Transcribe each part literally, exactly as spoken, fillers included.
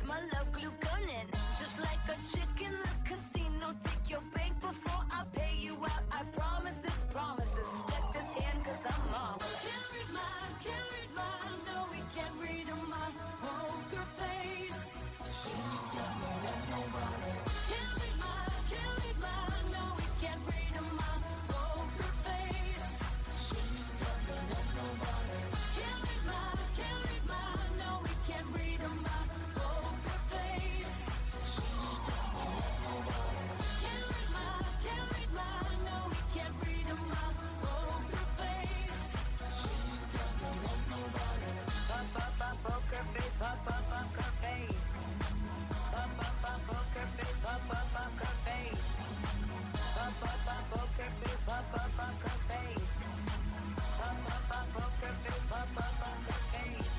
my love glue gunning. Just like a chick in the casino, take your bank before I pay you out. I promise this, promises. Let this hand, cause I'm marvelous. Can't read mine, can't read mine. No, we can't read on my poker face. She's got no love, nobody. Can't read mine, can't read mine. No, we can't read on my poker face. She's got no love, nobody. Can't read mine, can't read mine. No, we can't read on my poker face. She's got no love, nobody. Can't read mine, can't read mine. No, we can't read on my poker face. She's got no love, nobody. Pop up, up, poker face, pop up, poker face. Pop up, up, poker face, pop up, poker face. Pop up, up, poker face, pop up, poker face. Pop up, up, poker face, pop up, poker face.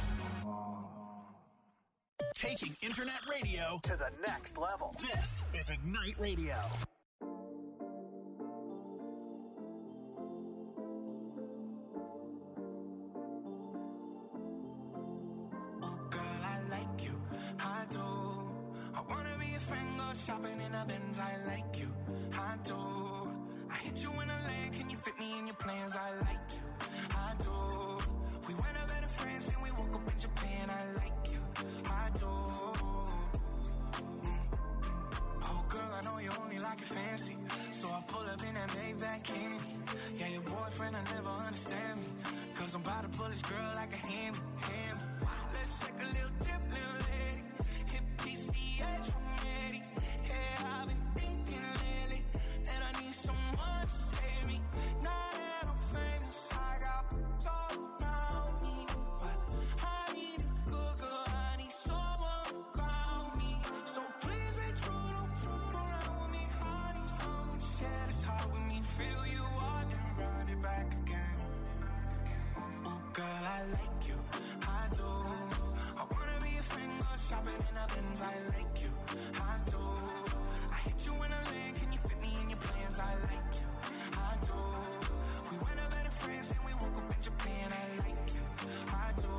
Taking internet radio to the next level. This is Ignite Radio. Girl, I like you, I do. I wanna be a friend, go shopping in a Benz. I like you, I do. I hit you in a land, can you fit me in your plans? I like you, I do. We went up better friends and we woke up in Japan. I like you, I do. Mm. Oh girl, I know you only like it fancy, so I pull up in that Maybach candy. Yeah, your boyfriend will never understand me, cause I'm about to pull this girl like a hammy, hammy. Let's take a little dip, little lady. Hit P C H from Eddie. Yeah, I've been thinking lately that I need someone to save me. Now that I'm famous, I got gold around me, but I need a good girl. I need someone to ground me. So please be true, don't true around with me. I need someone to share this heart with me. Feel you out and run it back again. Oh girl, I like you, I do. I wanna be a friend, go shopping in a Benz. I like you, I do. I hit you in a land, can you fit me in your plans? I like you, I do. We went up better friends and we woke up in Japan. I like you, I do.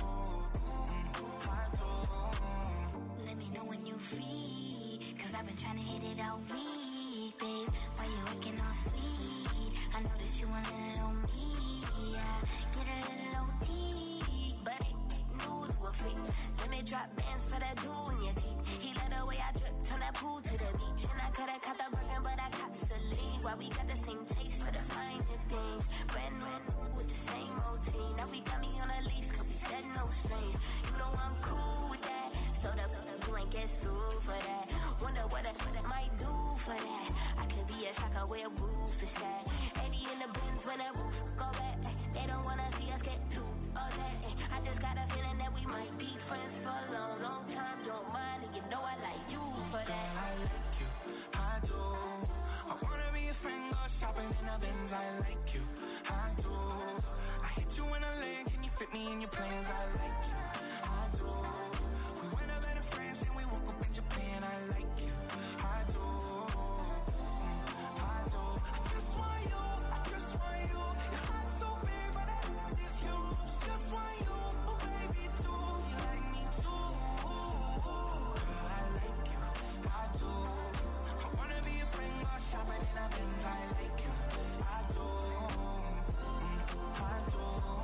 Mm, I do. Let me know when you free, cause I've been trying to hit it all week, babe. Why you looking all sweet? I know that you want a little me, yeah. Get a little O T, but ain't new to a freak. Let me drop bands for that jewel in your teeth. He let the way I drip, turn that pool to the beach. And I coulda caught the burger, but I cops the lead. Why we got the same taste for the finer things. Brand new with the same routine. Now we got me on a leash, cause we said no strings. You know I'm cool with that. So the you ain't get sued for that. Wonder what I, what I might do for that. I could be a shocker where roof is at. eighty in the bins when the roof go back. They don't wanna see us get too upset. I just got a feeling that we might be friends for a long, long time. You don't mind, and you know I like you for that. Girl, I like you, I do. I wanna be a friend, go shopping in a Benz. I like you, I do. I hit you in a land, can you fit me in your plans? I like you, I do. We went up better friends and we woke up in Japan. I like you, I do. Mm, I do. I just want you, I just want you. Your heart's so big, but I love is yours. Just want you, oh baby, too. You like me too. Girl, I like you, I do. I wanna be a friend, go shopping in a Benz. I like you, I do. Mm, I do.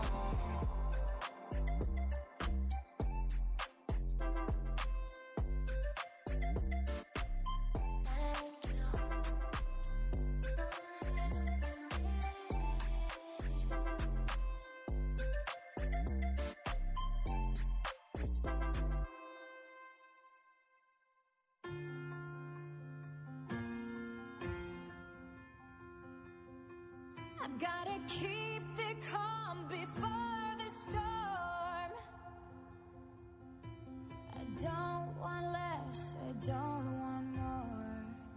I've gotta keep the calm before the storm. I don't want less, I don't want more.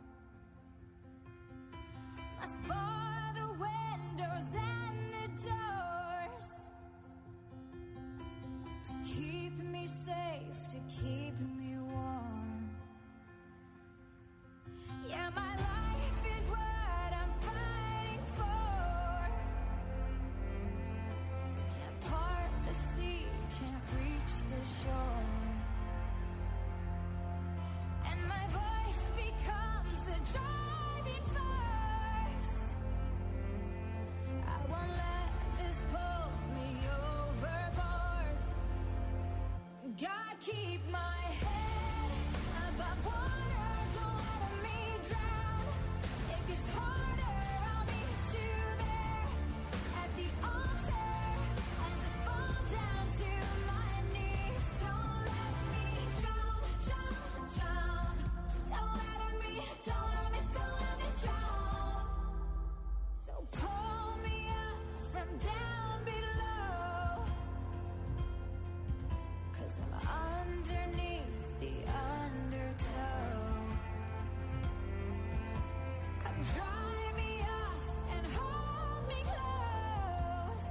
Must bar the windows and the doors to keep me safe, to keep me warm. Yeah, my life is what I'm fighting for. Can't part the sea, can't reach the shore. God keep my head above water, don't let me drown. It gets harder, I'll meet you there at the altar as I fall down to my knees. Don't let me drown, drown, drown. Don't let me, don't let me, don't let me drown. So pull me up from down below, 'cause I'm underneath the undertow. Come dry me off and hold me close.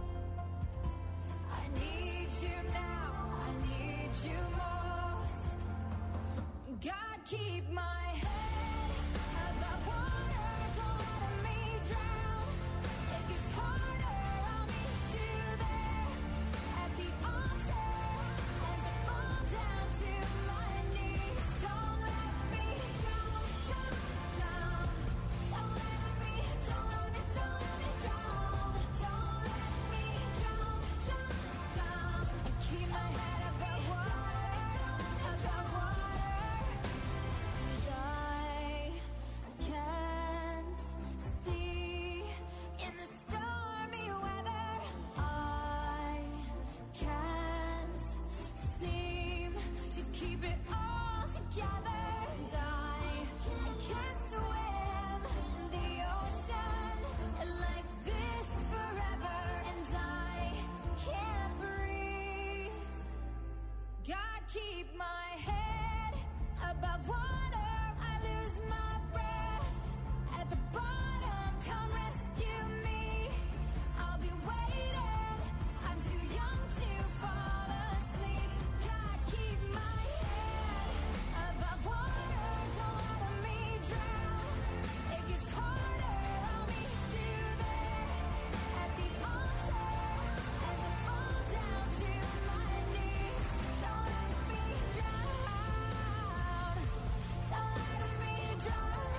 I need you now, I need you most. God keep my head above water, don't let me drown. It gets harder, I'll meet you there at the altar as I fall down to my knees. Don't let me drown, drown, drown. Don't let me, don't let me, don't let me drown. Don't let me drown, drown, drown. And keep my head above water, above water. And I can't see in the stormy weather. I can't seem to keep it all together. And I, I can't swim in the ocean like this forever. And I can't breathe. God keep my head above water. I lose my breath at the bottom. Come rescue me. I'll be waiting. I'm too young to fall asleep. So God keep my head above water. Don't let me drown. It gets harder. I'll meet you there at the altar as I fall down to my knees. Don't let me drown. Don't let me drown.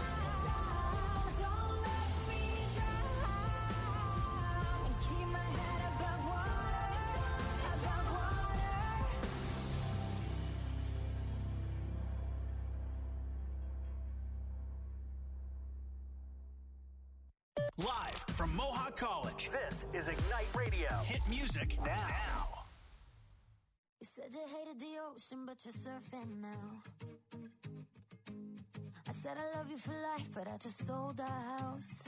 Don't let me drown. And keep my head above water, above water. Live from Mohawk College, this is Ignite Radio. Hit music now. You said you hated the ocean, but you're surfing now. I said I love you for life, but I just sold our house.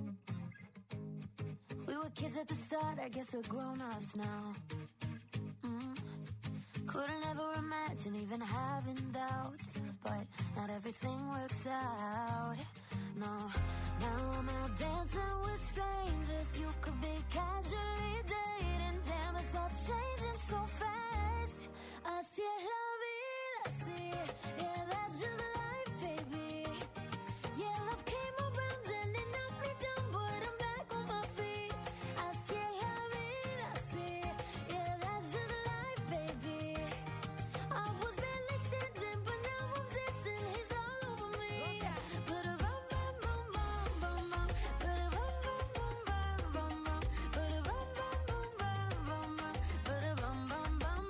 We were kids at the start, I guess we're grown-ups now. Mm. Couldn't ever imagine even having doubts, but not everything works out. No, now I'm out dancing with strangers. You could be casually dating. Damn, it's all changing so fast. Así es la vida, así. Yeah, that's just life, baby. Yeah, love came around and it knocked me down, but I'm back on my feet. Así es la vida, así. Yeah, that's just life, baby. I was barely standing, but now I'm dancing. He's all over me. Ba-da-bum, bum, bum, bum, bum, bum. Ba-da-bum, bum, bum, bum, bum, bum. Ba-da-bum, bum, bum, bum, bum, bum. Ba-da-bum, bum, bum,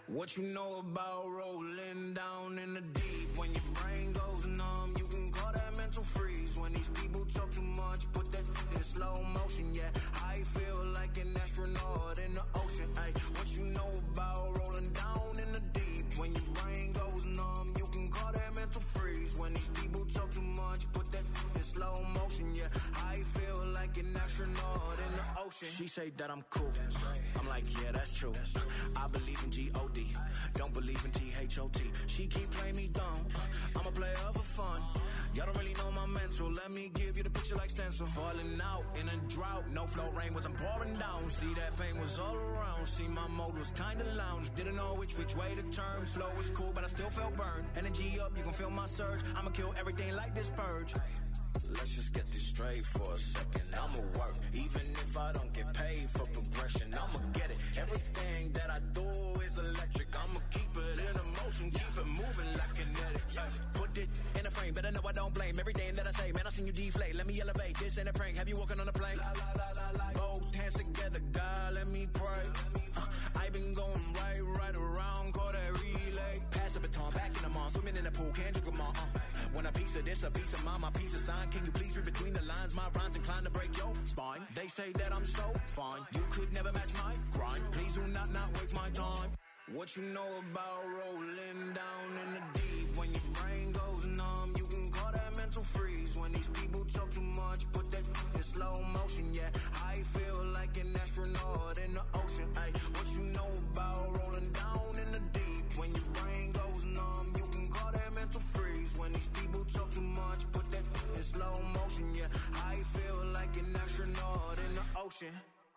What you know about rolling down in the deep? When your brain goes numb, you can call that mental freeze. When these people talk too much, put that in slow motion, yeah. I feel like an astronaut in the ocean, ay. What you know about rolling down in the deep? When your brain goes numb, you can call that mental freeze. When these people talk too much, put that in slow motion, yeah. I feel like an astronaut in the ocean. She say that I'm cool. I'm like, yeah, that's true. I believe in G O D. Don't believe in T H O T. She keep playing me dumb. I'm a player for fun. Y'all don't really know my mental. Let me give you the picture like stencil. Falling out in a drought. No flow rain wasn't pouring down. See, that pain was all around. See, my mode was kinda lounge. Didn't know which which way to turn. Flow was cool, but I still felt burned. Energy up, you can feel my surge. I'ma kill everything like this purge. Let's just get this straight for a second. I'ma work, even if I don't get paid for progression. I'ma get it. Everything that I do is electric. I'ma keep it in motion, keep it moving like kinetic. Put it in a frame, better know I don't blame everything that I say. Man, I seen you deflate. Let me elevate. This ain't a prank. Have you walking on a plane? La, la, la, la, la. Both hands together, God, let me pray. Uh, I been going right, right around, call that relay. Pass the baton, back in the mall, swimming in the pool, can't drink them all. Uh. Want a piece of this, a piece of mine, my piece of sign. Can you please read between the lines? My rhymes inclined to break your spine. They say that I'm so fine. You could never match my grind. Please do not not waste my time. What you know about rolling down in the deep? When your brain goes numb, you can call that mental freeze. When these people talk too much, put that in slow motion, yeah. I feel like an astronaut in the ocean, ay. What you know about rolling down in the deep? When your brain goes numb, you can call that mental freeze. When these people talk too much, put that in slow motion, yeah. I feel like an astronaut in the ocean.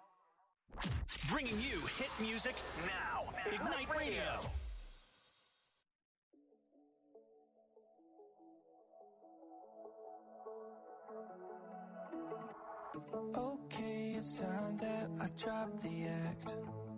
Bringing you hit music now. Ignite Radio. Okay, it's time that I drop the act.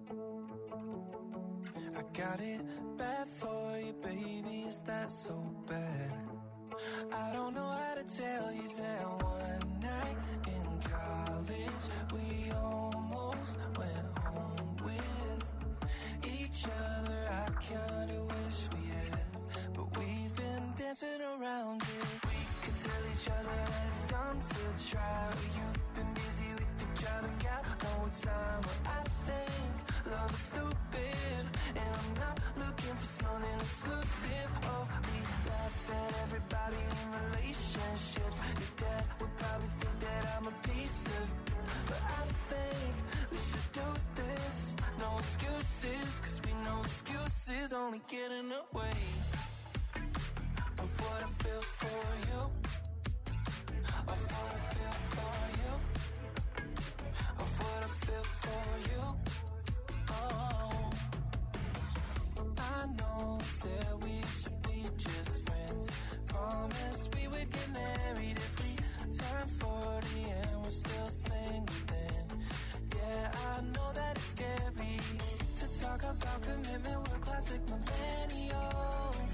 I got it bad for you, baby, is that so bad? I don't know how to tell you that one night in college we almost went home with each other. I kinda wish we had, but we've been dancing around it. We could tell each other that it's dumb to try. You've been busy with the job and got no time. But I think love is stupid, and I'm not looking for something exclusive. Oh, we laugh at everybody in relationships. Your dad would probably think that I'm a piece of, but I think we should do this. No excuses, cause we know excuses only get in the way of what I feel for you, of what I feel for you, of what I feel for you. Oh, I know that we should be just friends. Promise we would get married if we turn forty and we're still single then. Yeah, I know that it's scary to talk about commitment. We're classic millennials,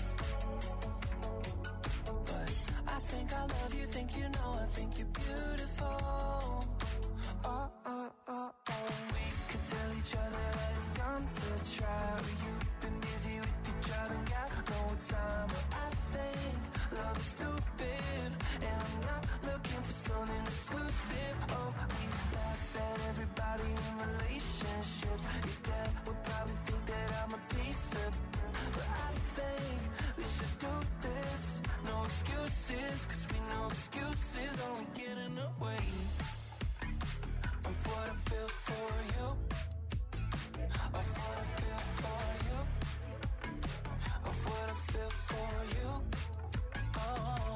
but I think I love you, think you know, I think you're beautiful. Oh, oh, oh, oh. We could tell each other that it's dumb to try. You've been busy with your job and got no time. But I think love is stupid, and I'm not looking for something exclusive. Oh, we laugh at everybody in relationships. Your dad would probably think that I'm a piece of, but I think we should do this. No excuses, cause we know excuses only get in the way of what I feel for you, of what I feel for you, of what I feel for you. Oh,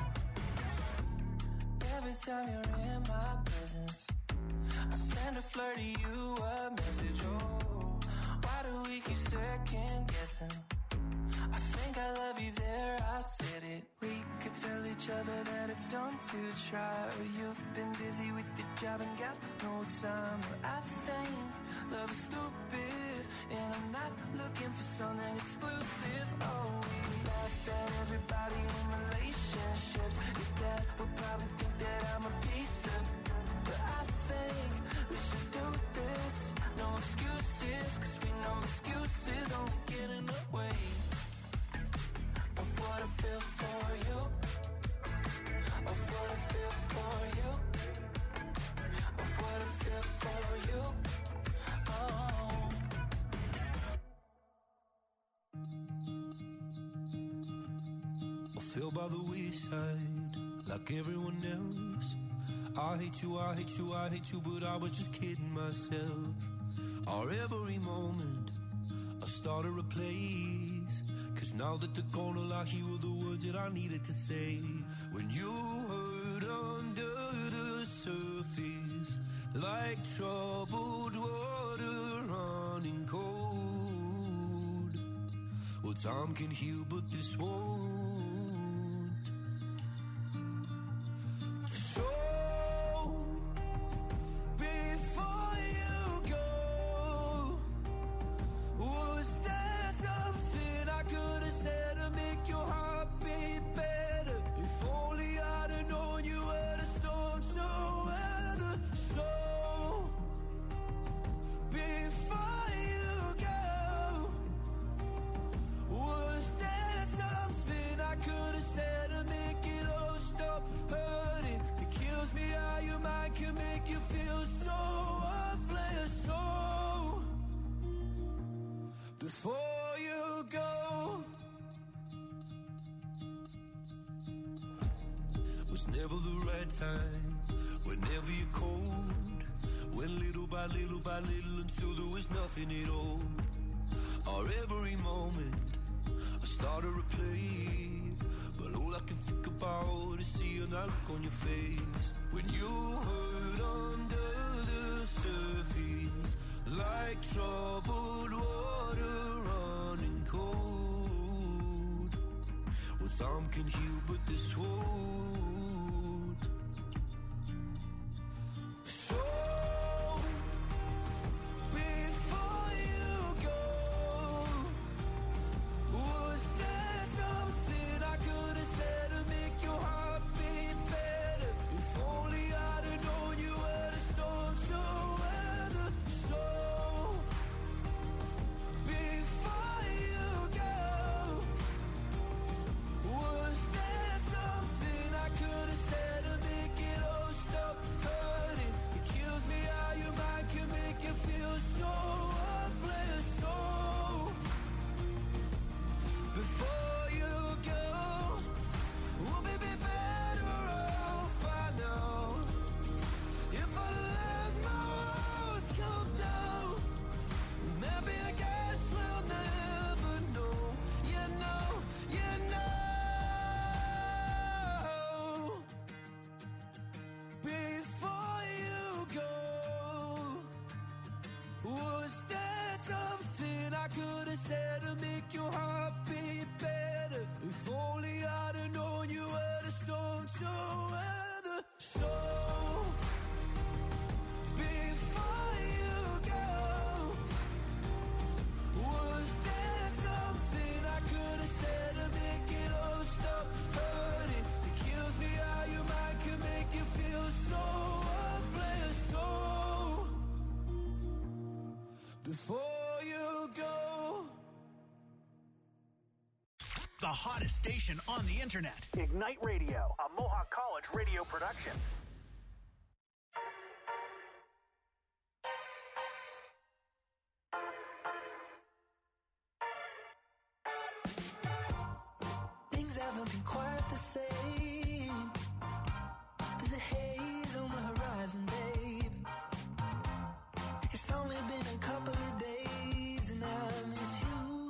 every time you're in my presence, I send a flirt to you a message. Oh, why do we keep second guessing? I think I love you there, I said it. We could tell each other that it's dumb to try. You've been busy with your job and got no time. But I think love is stupid, and I'm not looking for something exclusive. Oh, we laugh at everybody in relationships. Your dad would probably think that I'm a piece of, but I think we should do this. No excuses, cause we know excuses only get fell by the wayside like everyone else. I hate you, I hate you, I hate you, but I was just kidding myself. Our every moment I started a place, cause now that they're gone, all I hear were the words that I needed to say. When you hurt under the surface, like troubled water running cold. Well, time can heal, but this won't. So before you go, was there something I could have said to make your heart beat better? If only I'd have known you were the storm to weather. So before you go, was there something I could have said to make it all stop hurting? It kills me how your mind can make you feel so worthless. So before you go, was never the right time, whenever you're cold, went little by little by little until there was nothing at all. Our every moment I started to play, but all I can think about is seeing that look on your face. When you hurt under the surface, like troubled water running cold. Well, time can heal, but this won't. So before you go, was there something I could have said to make your heart beat better? If only I'd have known you were the storm to weather. So before you go, was there something I could have said to make it all stop hurting? It kills me how your mind can make you feel so worthless. So before you go, we'll be better off by now. If I let my walls come down, maybe I guess we'll never know. You know, you know. Before you go, was there something I could have said to make your heart beat better? If only I'd have known you were the storm to weather. So before you go, was there something I could have said to make it all stop hurting? It kills me how your mind can make you feel so worthless. So before you go. The hottest station on the internet. Ignite Radio, a Mohawk College radio production. Things haven't been quite the same. There's a haze on the horizon, babe. It's only been a couple of days and I miss you.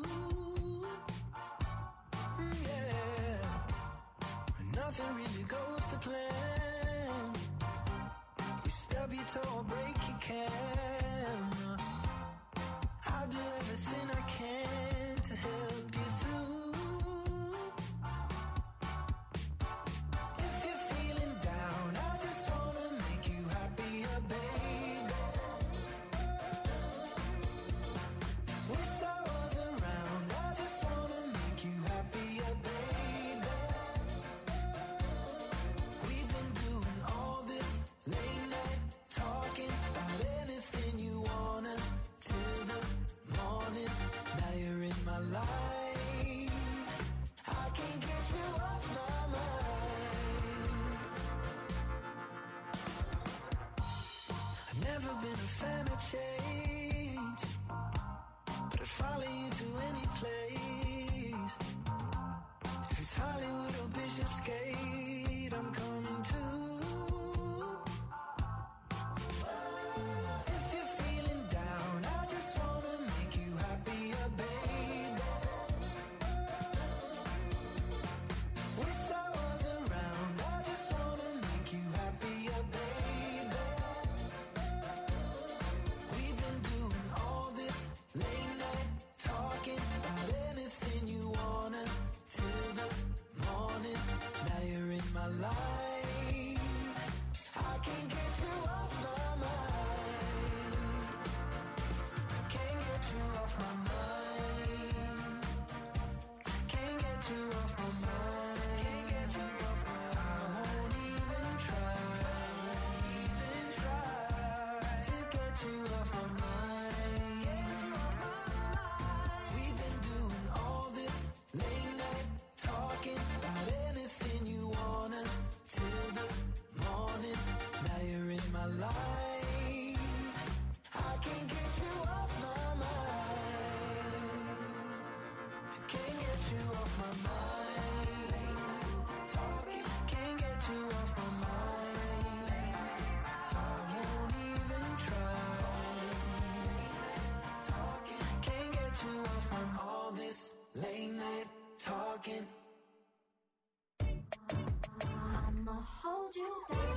Mm, yeah. Nothing really goes to plan. You stub your toe or break your camera. I'll do everything I can to help you through. If you're feeling down, I just wanna make you happier, baby. Wish I was around, I just wanna make you happier, baby. We've been doing all this late night talking about anything you wanna till the morning. Now you're in my life, I can't get you off my mind. I've never been a fan of change, but I'd follow you to any place. If This Hollywood or Bishopsgate, I'm coming to. If you're feeling down, I just wanna make you happier, baby. Wish I was around, I just wanna make you happier, baby. We've been doing all this late night talking about anything you wanna till the morning. Now you're in my life, I can't get you off my mind. Can't get you off my mind. Can't get you off my mind. Can't get you off my mind. I won't even try, even try to get you off my mind. Get you off my mind. We've been doing all this late night talking about anything you wanna till the morning. Now you're in my life, I can't get you off my mind. Can't get you off my mind. Late night talking, can't get you off my mind. Late night talking, won't even try. Late night talking, can't get you off from all this late night talking. I'ma hold you down.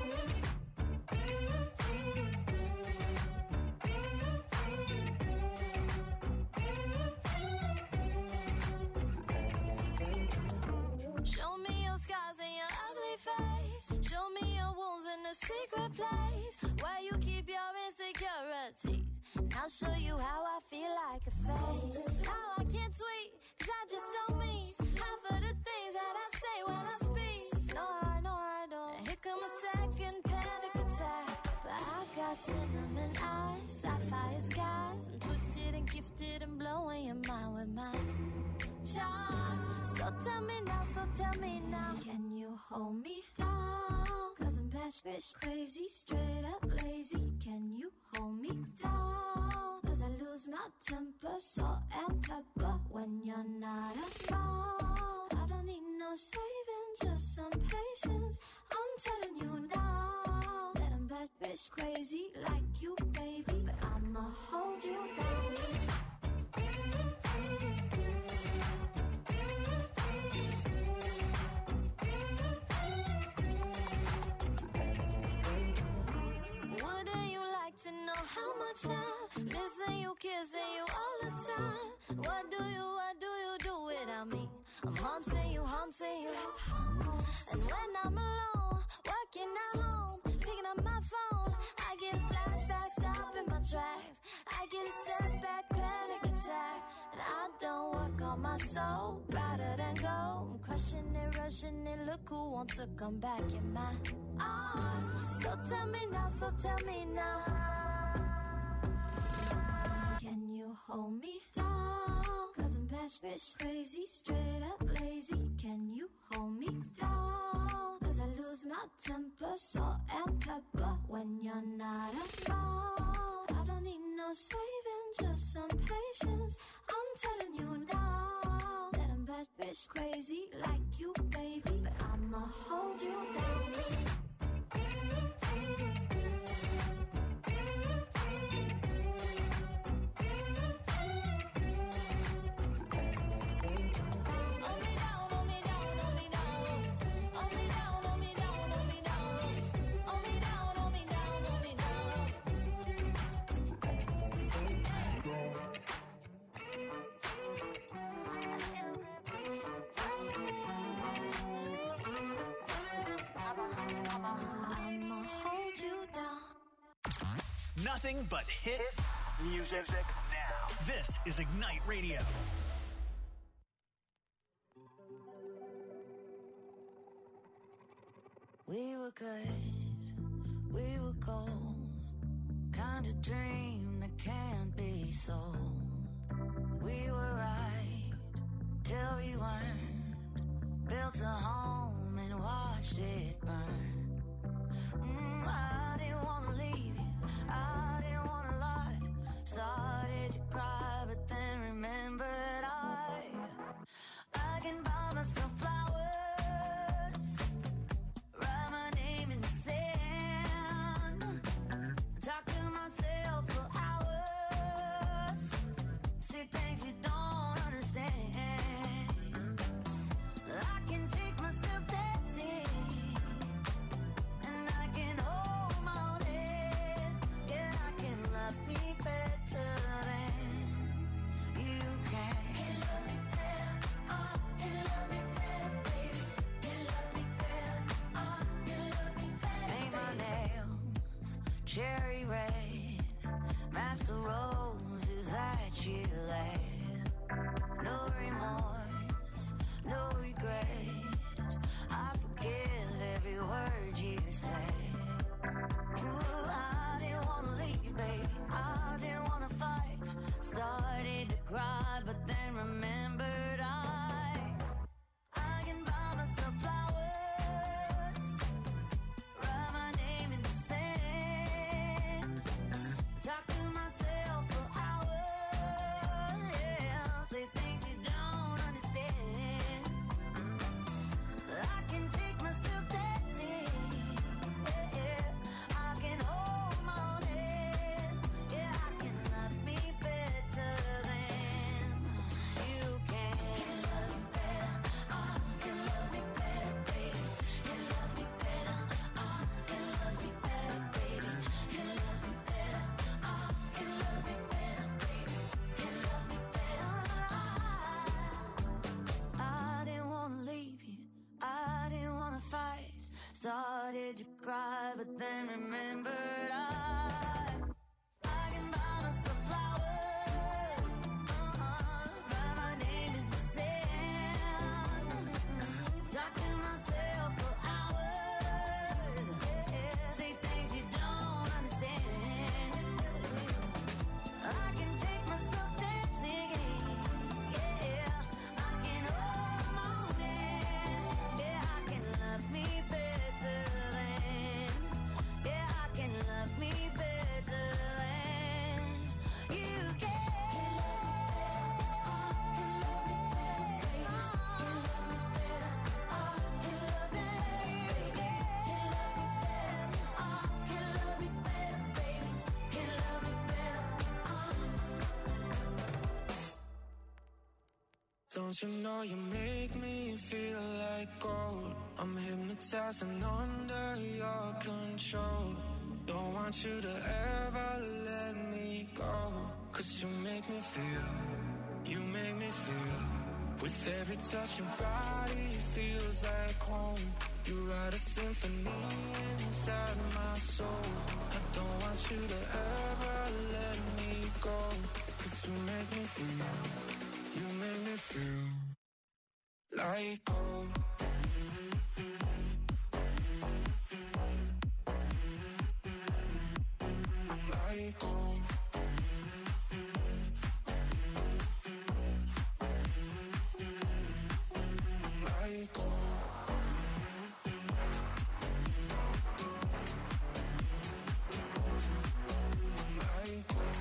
Show me your scars and your ugly face. Show me your wounds in a secret place where you keep your insecurities. And I'll show you how I feel like a fake. How I can't tweet, cause I just don't mean half of the things that I say when I speak. No, I know I don't. And here come a second panic attack. But I got cinnamon eyes, sapphire skies. I'm twisted and gifted and blowing your mind with my charm. So tell me now, so tell me now, can you hold me down? Cause I'm batshit crazy, straight up lazy. Can you hold me down? Cause I lose my temper, salt and pepper when you're not around. I don't need no saving, just some patience. I'm telling you now that I'm batshit crazy like you, baby. But I'ma hold you down. Wouldn't you like to know how much I'm missing you, kissing you all the time? What do you, what do you do without me? I'm haunting you, haunting you. And when I'm alone, working at home, picking up my phone, I get a flashback, stopping my tracks. I get a setback, panic attack. And I don't work on my soul, rather than go. I'm crushing it, rushing it, look who wants to come back in my arms. So tell me now, so tell me now, can you hold me down? Cause I'm batshit crazy, straight up lazy. Can you hold me down? Cause I lose my temper, salt and pepper when you're not around. I don't need no saving, just some patience. I'm telling you now that I'm batshit crazy like you, baby. But I'ma hold you down. I'ma hold you down. Nothing but hit music now. This is Ignite Radio. We were good, we were gold. Kind of dream that can't be sold. We were right till we weren't. Built a home and watched it burn. Mm, I didn't wanna leave you, I didn't wanna lie. Started to cry, but then remembered I I can buy myself flowers. cherry red, match the roses that you laid. No remorse, no regret, I forgive every word you say. Ooh, I didn't wanna leave, babe, I didn't wanna fight. Started to cry, but then remembered I I can buy myself flowers, write my name in the sand, talk to myself for hours, yeah, say things you don't understand. I can take myself dancing, yeah, yeah. I can hold my own hand, yeah, I can love me better than you can. Can love me better, oh, can love me better, baby. Can love me better, oh, can love me better, baby. Can love me better, oh, can love me better, baby. Can love me better, oh. I didn't wanna leave you, I didn't wanna fight. Started to cry, but then remembered I I can buy myself flowers, uh-uh, write my name in the sand, talk to myself for hours, yeah, say things you don't understand. I can take myself dancing, yeah, I can hold my own hand, yeah, I can love me better than, yeah, I can love me better than you can. Don't you know you make me feel like gold? I'm hypnotized and under your control. Don't want you to ever let me go. Cause you make me feel, you make me feel. With every touch your body feels like home. You write a symphony inside my soul. I don't want you to ever let me go. Cause you make me feel, you make me feel like gold. Like gold. Like gold. Like gold.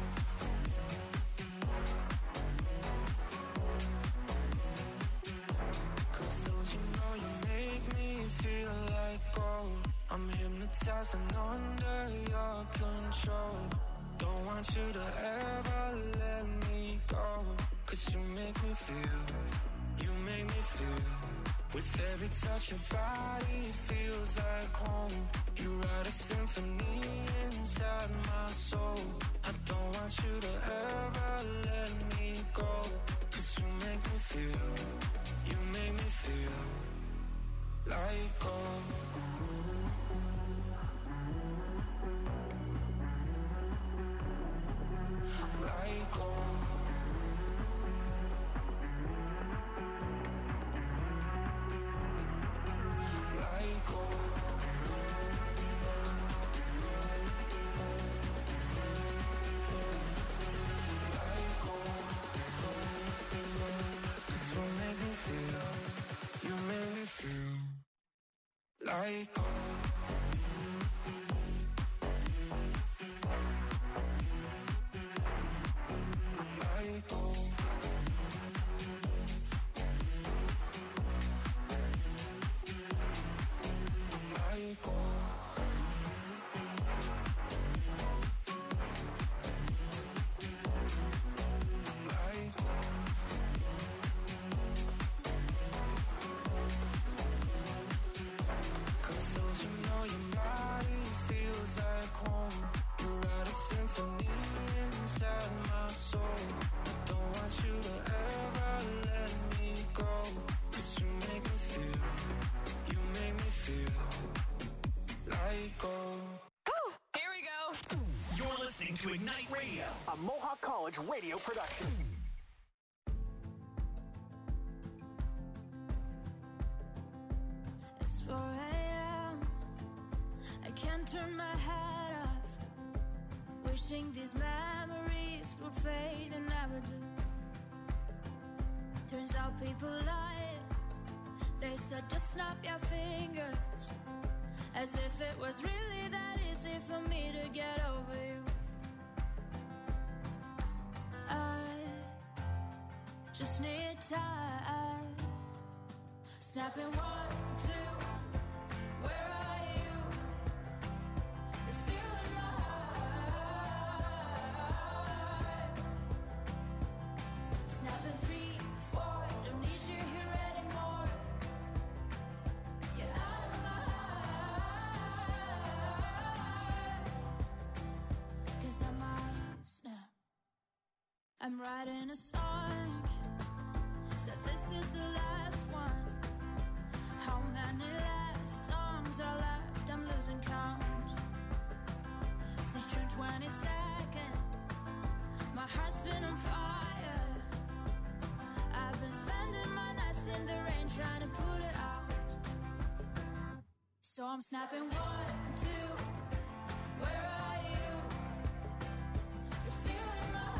Feel like gold. I'm hypnotized and under your control. Don't want you to ever let me go. Cause you make me feel, you make me feel. With every touch your body feels like home. You write a symphony inside my soul. I don't want you to ever let me go. Cause you make me feel, you make me feel like gold. Like gold. Like gold. Like gold. 'Cause you make me feel, you make me feel like gold. Like gold. Like gold. Like gold. Cause don't you know your body feels like home. You write a symphony inside my soul. I don't want you to ever let me go. Cause you make me feel, you make me feel like gold. Woo! Here we go. listening to Ignite Radio, a Mohawk College radio production. It's four a.m. I can't turn my head off, wishing these memories would fade and never do. Turns out people lie. They said just snap your fingers, as if it was really that easy for me to get over you. I just need time. Snapping one, two, where are you? You're still in my heart. Snapping three, four, don't need you here anymore. Get out of my heart, 'cause I might snap. I'm writing a song, said this is the last one. How many last songs are left? I'm losing count. Since June twenty-second, my heart's been on fire. I've been spending my nights in the rain trying to put it out. So I'm snapping one, two, where are you? You're still in my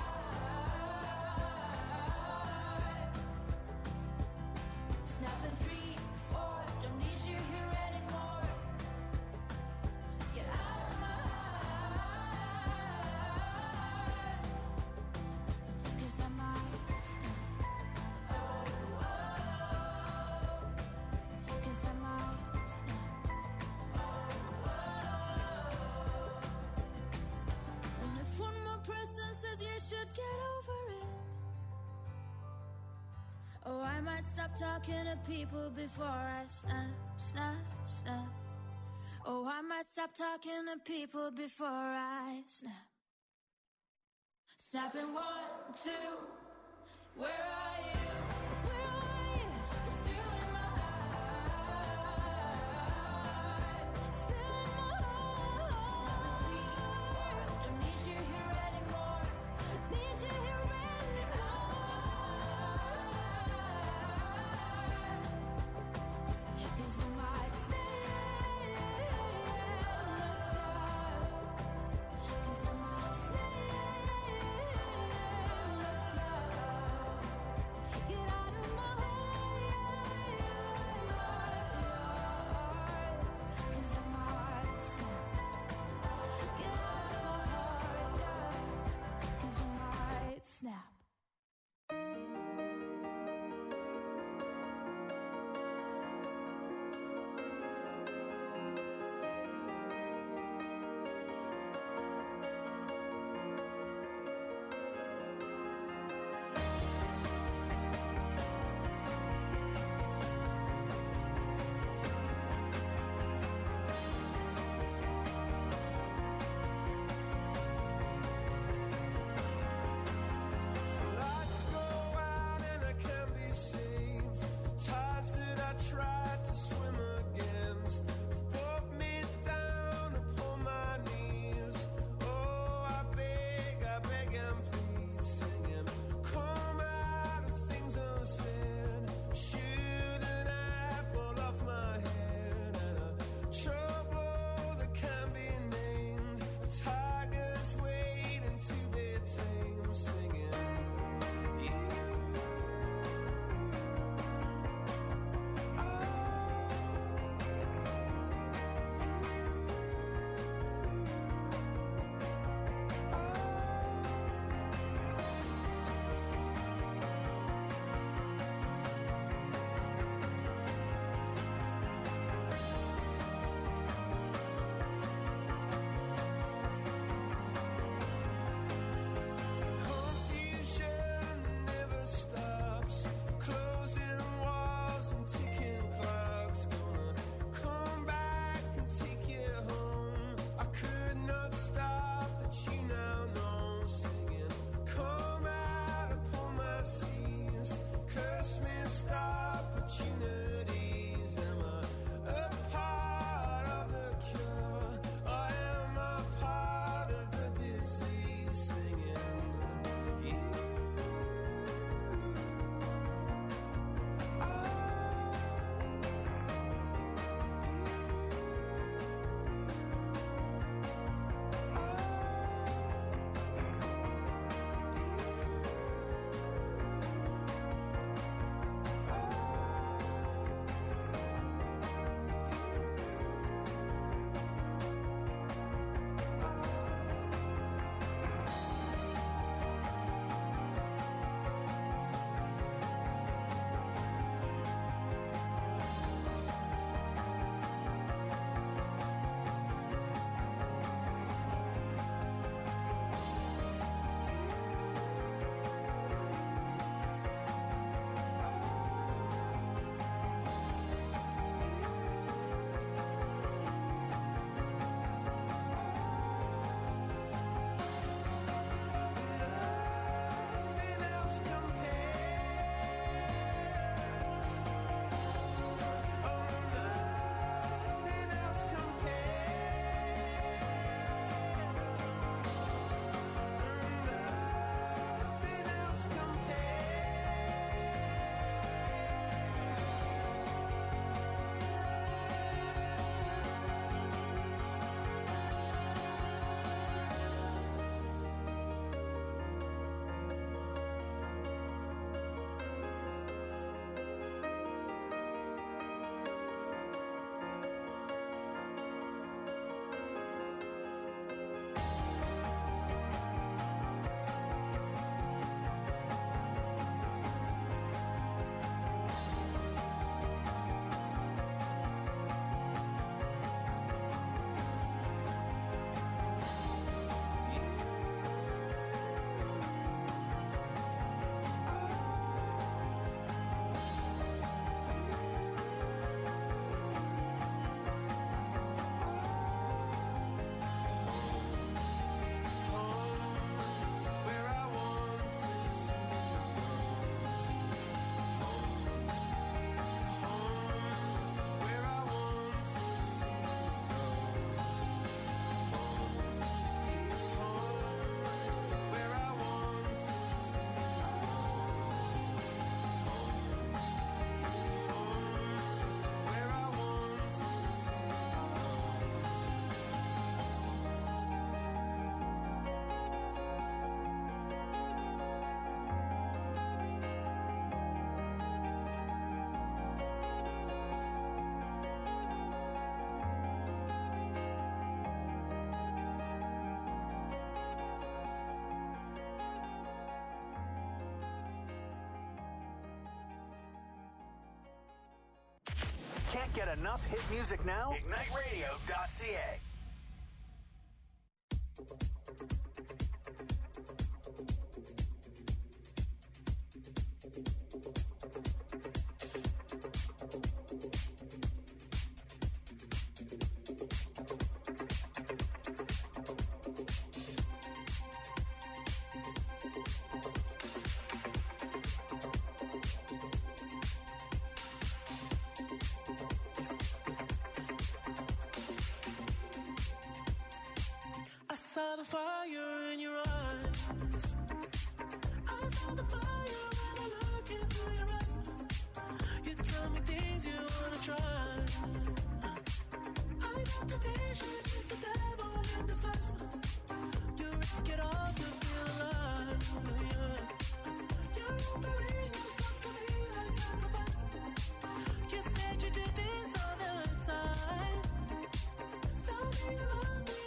heart. Snapping three, four, don't need you here anymore. Get out of my heart, 'cause I might snap. Oh, oh, 'cause I might snap. Oh, oh. And if one more person says you should get over it, oh, I might stop talking to people before I snap, snap, snap. Oh, I might stop talking to people before I snap. Snapping one, two, where are you? Where are you? You're still in my heart. Still in my heart. Snapping three, four, don't need you here anymore. Need you here anymore. 'Cause I might stay and stop. 'Cause I might stay and stop. Get out of Can't get enough hit music now? Ignite Radio dot C A. I saw the fire in your eyes. I saw the fire when I look into your eyes. You tell me things you wanna try. I know temptation is the devil in disguise. You risk it all to feel alive. Yeah. You're offering yourself to me like sacrifice. You said you do this all the time. Tell me you love me.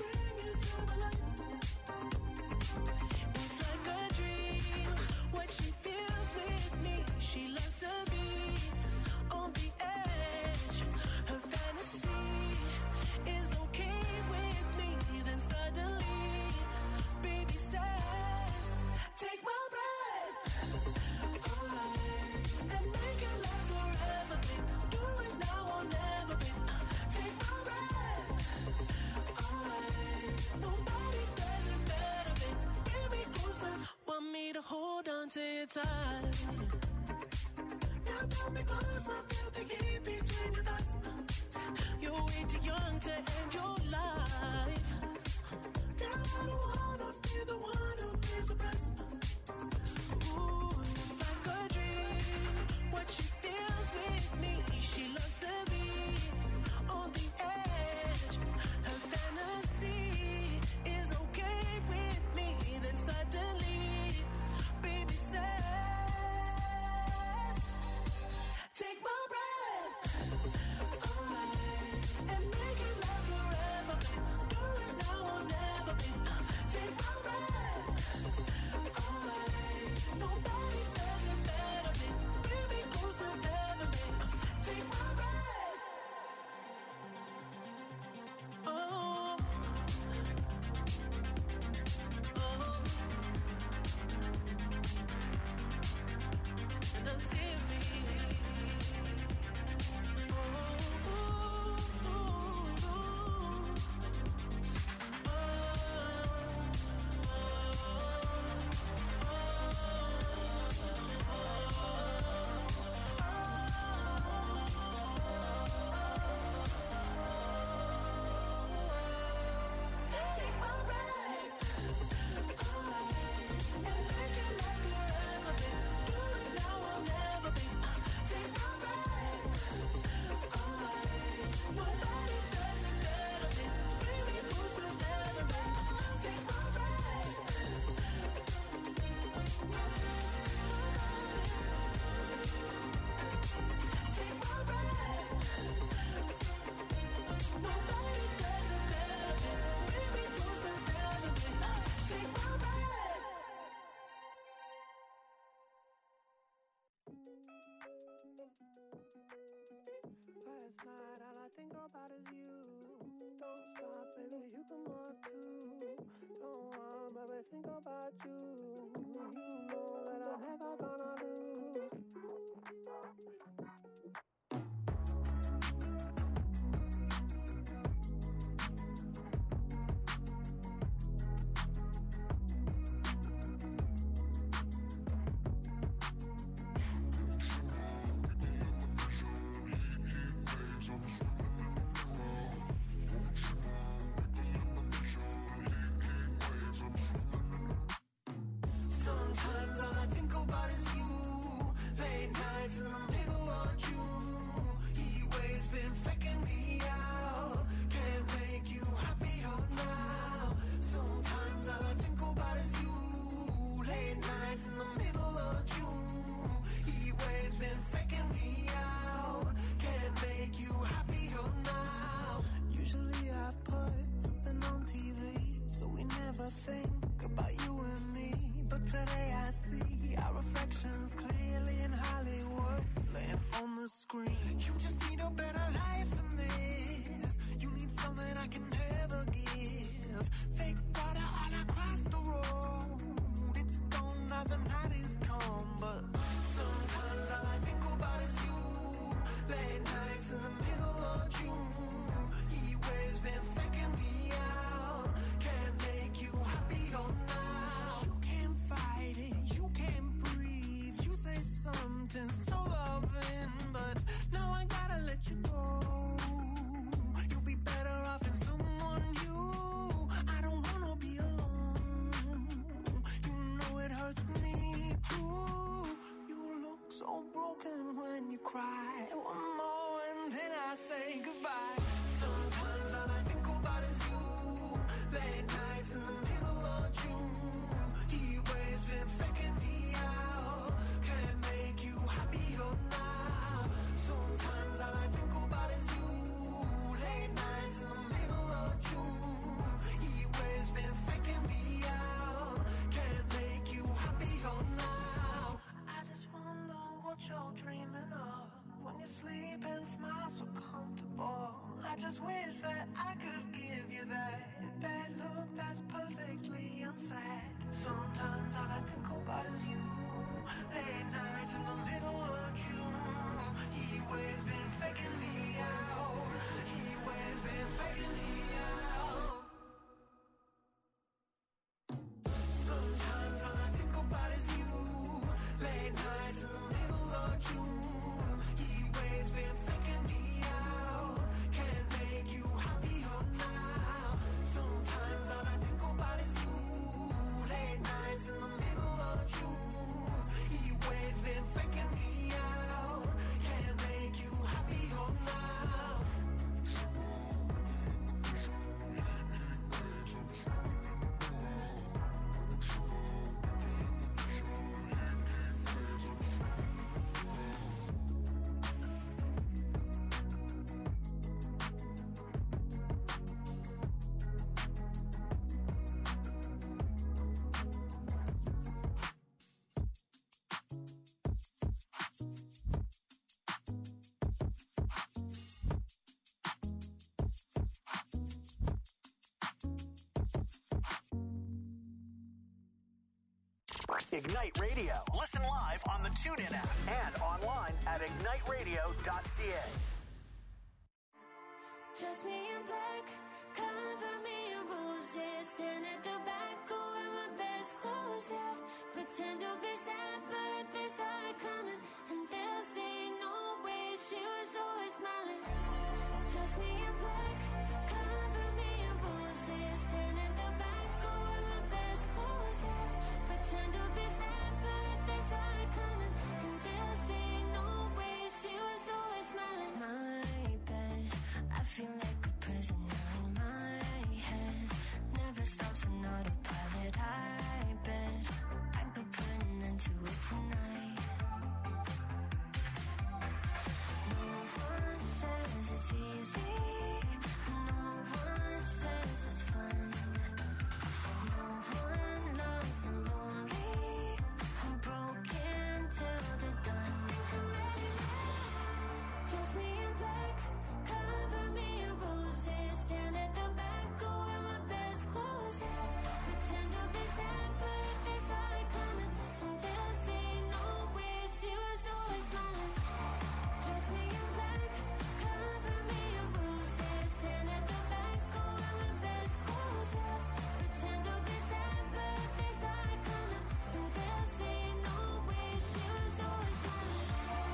It's like a dream, what she feels with me. She loves to be on the edge. Her fantasy is okay with me. Then suddenly, baby says, take my breath away and make it last forever, babe. Do it now or never, babe. Take my breath away. Nobody does it better, babe. Bring me closer. Want me to hold on to your tight. You pull me closer, feel the heat between your thighs. You're way too young to end your life. Girl, I don't wanna be the one who pays the price. Ooh, it's like a dream, what she feels with me. She loves to be on the edge. Her fantasy is okay with me. Then suddenly, baby says, take my breath away and make it last forever, babe. Do it now or never, babe. Take my breath away. Nobody does it better, babe. Bring me closer, ever, babe. Take my breath. Oh. And I see me. Take my breath away and make it last forever, babe. Do it now or never, babe. Take my breath away. Nobody does it better, babe. Bring me closer, never, babe. Take my breath. Take my breath. Nobody does it better, babe. Bring me closer, never, babe. Take my breath. Last night, all I think about is you. Don't stop, baby, you can walk too. Don't want, baby, think about you. You know that I'm never gonna lose. wish that I could give you that, that look that's perfectly unsaid. Sometimes all I think about is you. Late nights in the middle of June. He always been faking me out. He always been faking me out. Sometimes all I think about is you. Late nights in the middle of June. He always been faking me out. Can't make you happier now. Sometimes all I think about is you. Late nights in the middle of June. He always been faking me out. Can't make you happier now. Ignite Radio. Listen live on the TuneIn app and online at ignite radio dot c a. Just me in black, cover me in roses. Stand at the back, go wear my best clothes, yeah. Pretend to be sad, but they saw it coming. And they'll say, no way, she was always smiling. Just me in black, cover me in roses. Stand at the back, go wear my best clothes, yeah. Pretend to be sad, but they saw it coming. And they'll say, no way, she was always smiling. My bed, I feel like a prisoner in my head. Never stops an autopilot. I bet I could put an end to it tonight. No one says it's easy. No one says it's fun. No one loves the lonely. I'm broken till they're done. Just me in black, cover me in roses. Stand at the back, go wear my best clothes, yeah. Pretend to be sad, but they saw it coming. And they'll say, no way, she was always smiling. Just me in black, cover me in roses. Stand at the back, go wear my best clothes, yeah. Pretend to be sad, but they saw it coming. And they'll say, no way, she was always smiling.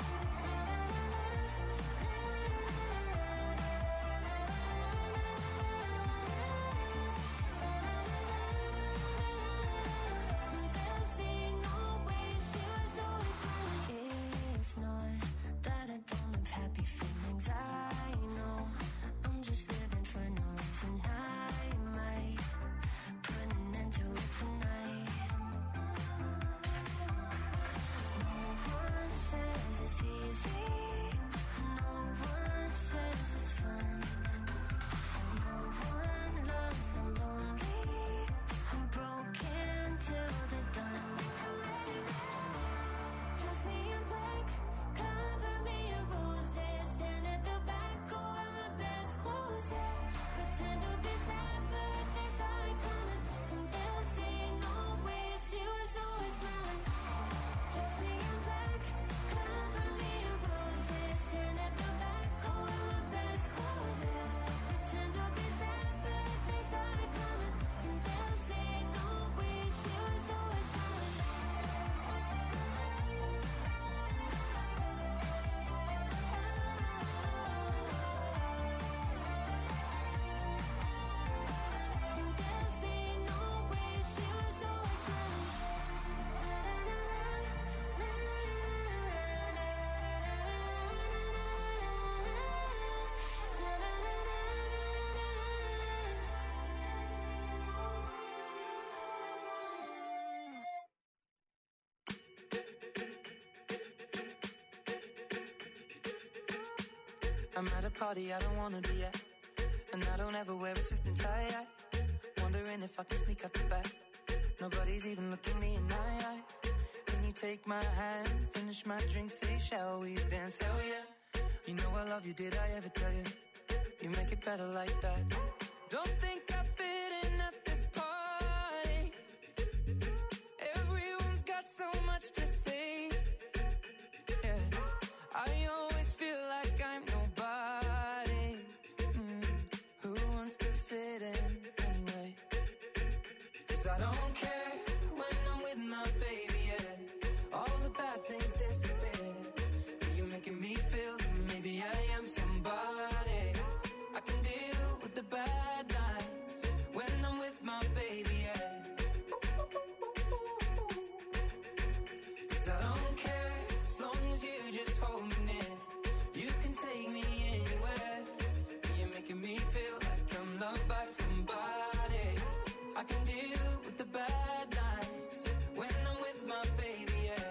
It's not that I don't have happy feelings. I know I'm just living for no reason. I might put an end to it tonight. No one says it's easy. No one says it's fun. No one loves the lonely. I'm broken till they're done. Just me in black, cover me in roses. Stand at the back, go wear my best clothes, yeah. Pretend to be sad, but they saw it coming. And they'll say, no way, she was always smiling. Just me in black, cover me in roses. Stand at the back, go wear my best clothes, yeah. Pretend to be sad, but they saw it coming. And they'll say, no way, she was always smiling. And they'll say, no way, she was always I'm at a party I don't wanna be at, and I don't ever wear a suit and tie. I wondering if I can sneak out the back. Nobody's even looking me in my eyes. Can you take my hand, finish my drink, say shall we dance? Hell yeah. You know I love you, did I ever tell you? You make it better like that. Don't think I fit in at this party. Everyone's got so much to say. Yeah, I always feel like I'm nobody. Mm, who wants to fit in anyway? 'Cause I don't care when I'm with my baby, yeah. All the bad things disappear. You're making me feel that maybe I am somebody. I can deal with the bad nights when I'm with my baby, yeah. 'Cause I don't care as long as you just hold me near. You can take me anywhere. You're making me feel like I'm loved by somebody. I can deal with the bad nights when I'm with my baby, yeah.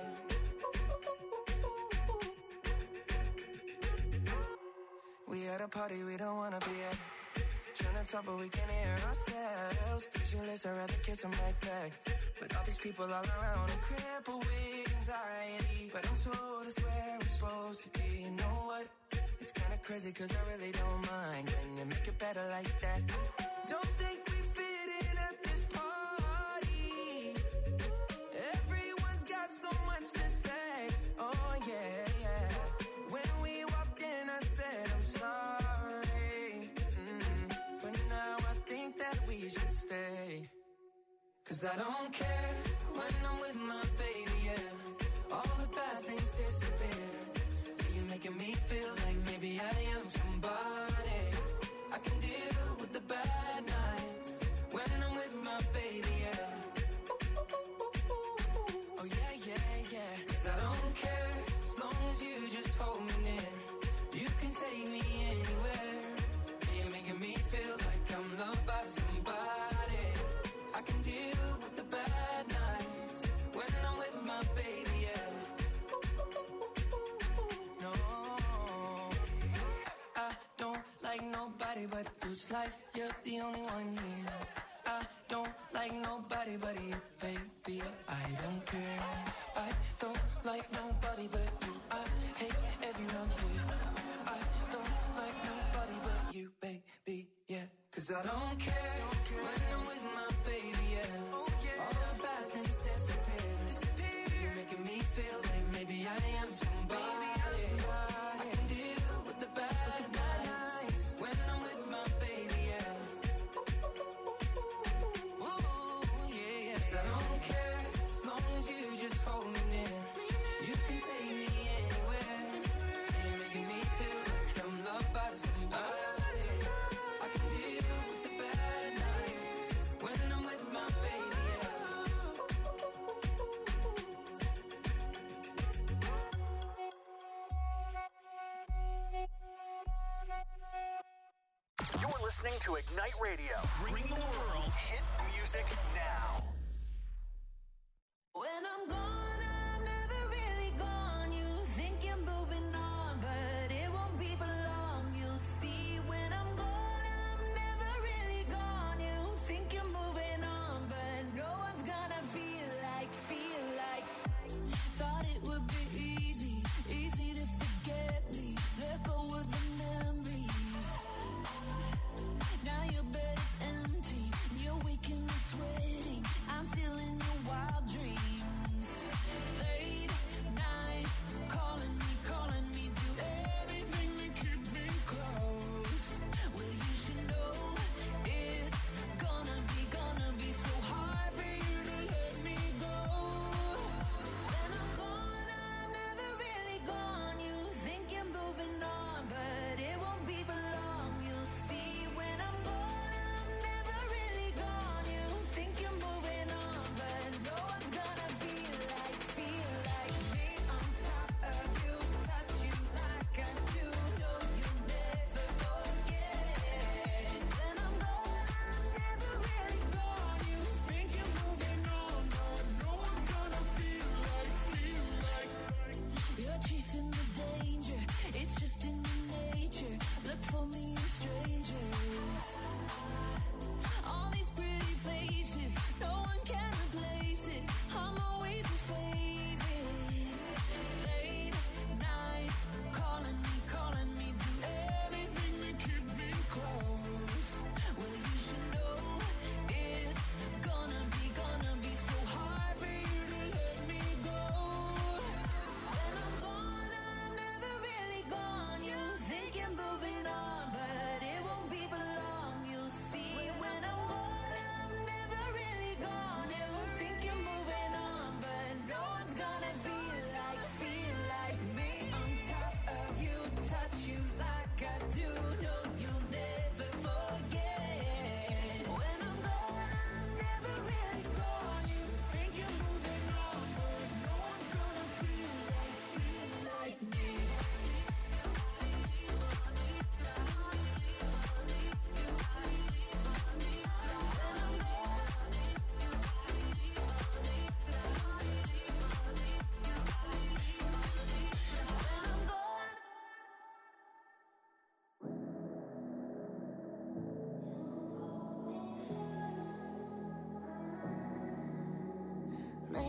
We at a party we don't wanna be at. Trying to talk but we can't hear ourselves. Pictureless, I'd rather kiss them right back. But all these people all around are crippled with anxiety. But I'm told it's where I'm supposed to be. You know what? It's kinda crazy 'cause I really don't mind. Can you make it better like that? Don't think we fit in at this party. Everyone's got so much to say. Oh yeah, yeah. When we walked in I said I'm sorry. Mm, but now I think that we should stay. 'Cause I don't care when I'm with my baby, yeah. All the bad things disappear. You're making me feel like maybe I am somebody. I can deal with the bad nights when I'm with my baby, yeah. Oh yeah, yeah, yeah. 'Cause I don't care as long as you just hold me near. You can take me anywhere. You're making me feel like I'm loved by somebody. I can deal with the bad nights when I'm with my baby, yeah. No, I don't like nobody but you. It's like you're the only one here. I don't like nobody but you, baby. I don't care. I don't like nobody but you. I hate everyone here. I don't like nobody but you, baby, yeah. 'Cause I don't care when I'm with my baby, yeah. All the bad things disappear. You're making me feel like maybe I am somebody. I can deal with the bad nights when I'm with my baby, yeah. Ooh, yeah, yeah. 'Cause I don't care as long as you just hold me near. You can take me anywhere. You're making me feel like I'm loved by somebody. I can deal with the bad nights when I'm with my baby, yeah. You're listening to Ignite Radio. Bring the world hit music now. When I'm gone, I'm never really gone. You think you're moving on, but it won't be for long. You'll see when I'm gone, I'm never really gone. You think you're moving on, but no one's gonna feel like, feel like. Thought it would be easy, easy to forget me. Let go of the memories. Now your bed is empty.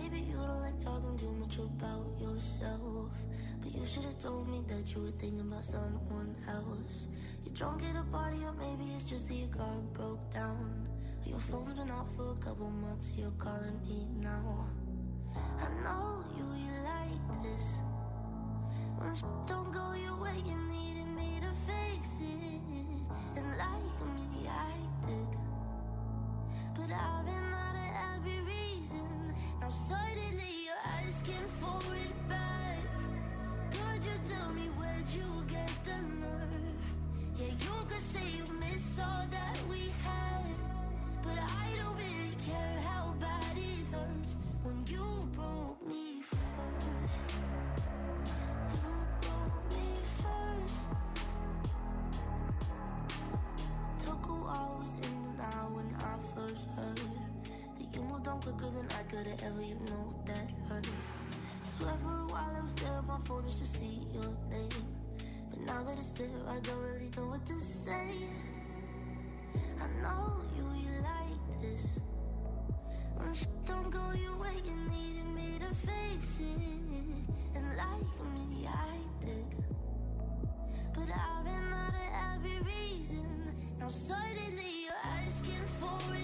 maybe you don't like talking too much about yourself, but you should have told me that you were thinking about someone else. You're drunk at a party, or maybe it's just that your car broke down. Your phone's been off for a couple months, you're calling me now. I know you, you like this. When shit don't go your way, you needed me to fix it. And like me, I did. But I've been out of every reason. Now suddenly you're asking for it back. Could you tell me where'd you get the nerve? Yeah, you could say you miss all that we had, but I don't really care how bad it hurts when you broke me first. You broke me first. Took a while, was in denial when I first heard that you moved on quicker than I could have ever, you know that hurt. Swear for a while I was there on my phone just to see your name, but now that it's there I don't really know what to say. I know you, you like this. When shit don't go your way, you needed me to fix it. And like me, I did. But I've been out of every reason. Now suddenly you're asking for